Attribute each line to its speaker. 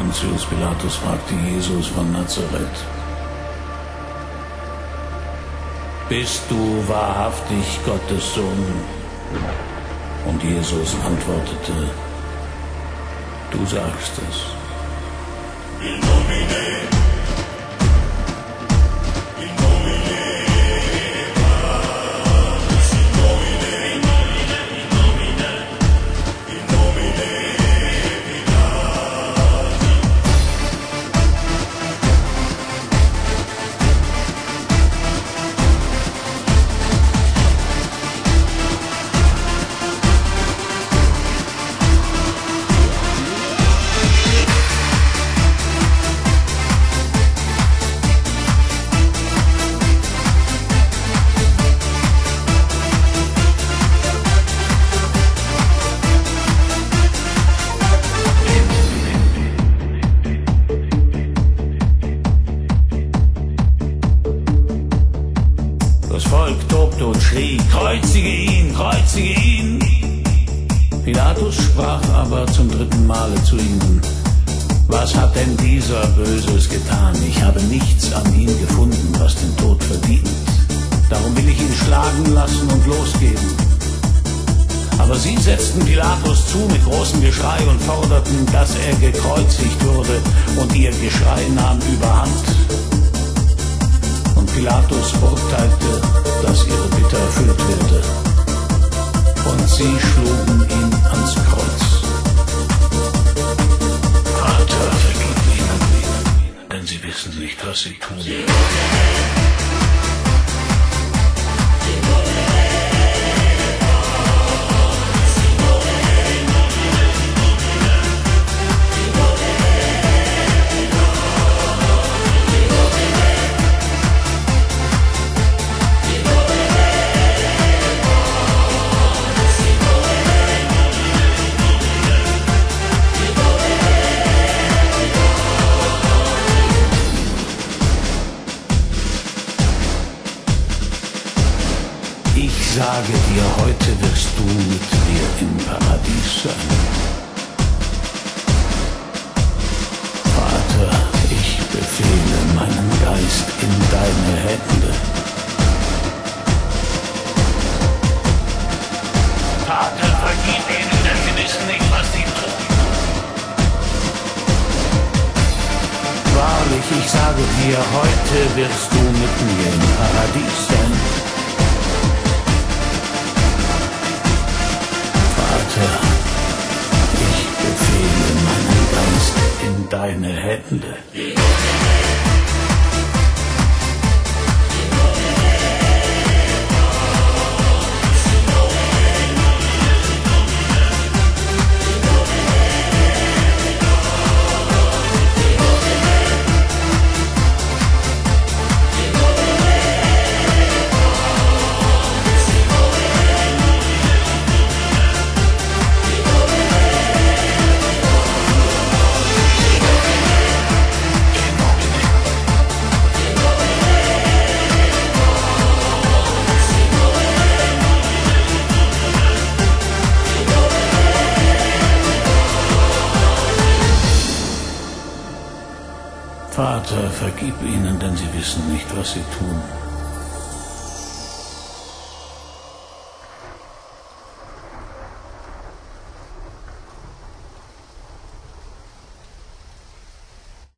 Speaker 1: Pontius Pilatus fragte Jesus von Nazareth: Bist du wahrhaftig Gottes Sohn? Und Jesus antwortete: Du sagst es. Das Volk tobte und schrie: Kreuzige ihn, kreuzige ihn! Pilatus sprach aber zum 3. Male zu ihnen: Was hat denn dieser Böses getan? Ich habe nichts an ihm gefunden, was den Tod verdient. Darum will ich ihn schlagen lassen und losgeben. Aber sie setzten Pilatus zu mit großem Geschrei und forderten, dass er gekreuzigt würde, und ihr Geschrei nahm überhand. Und Pilatus urteilte, dass ihre Bitte erfüllt werde. Und sie schlugen ihn ans Kreuz. Vater, vergib ihnen, denn sie wissen nicht, was sie tun. Ich sage dir, heute wirst du mit mir im Paradies sein. Vater, ich befehle meinen Geist in deine Hände. Vater, vergib ihnen, denn sie wissen nicht, was sie tun. Wahrlich, ich sage dir, heute wirst du mit mir im Paradies sein. Ich befehle meinen Geist in deine Hände. Vater, vergib ihnen, denn sie wissen nicht, was sie tun.